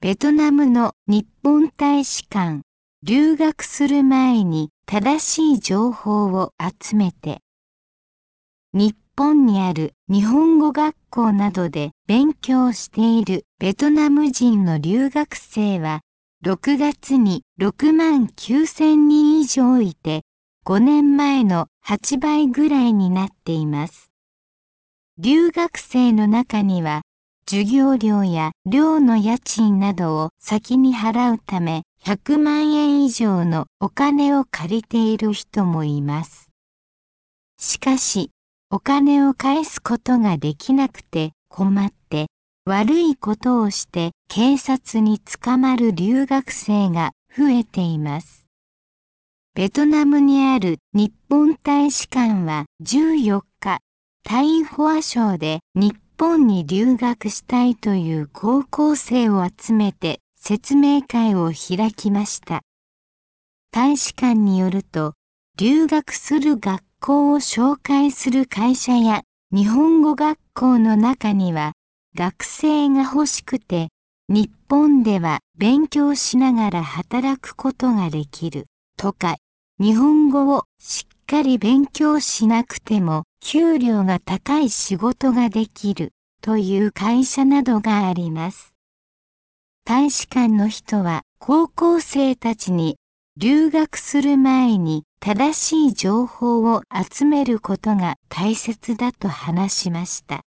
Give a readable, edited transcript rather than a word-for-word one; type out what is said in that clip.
ベトナムの日本大使館、留学する前に正しい情報を集めて。日本にある日本語学校などで勉強しているベトナム人の留学生は6月に6万9,000人以上いて5年前の8倍ぐらいになっています。留学生の中には授業料や寮の家賃などを先に払うため100万円以上のお金を借りている人もいます。しかし、お金を返すことができなくて困って悪いことをして警察に捕まる留学生が増えています。ベトナムにある日本大使館は14日、タイホア省で日本に留学したいという高校生を集めて説明会を開きました。大使館によると、留学する学校を紹介する会社や日本語学校の中には学生が欲しくて日本では勉強しながら働くことができるとか、日本語をしっかり勉強しなくても給料が高い仕事ができるという会社などがあります。大使館の人は高校生たちに留学する前に正しい情報を集めることが大切だと話しました。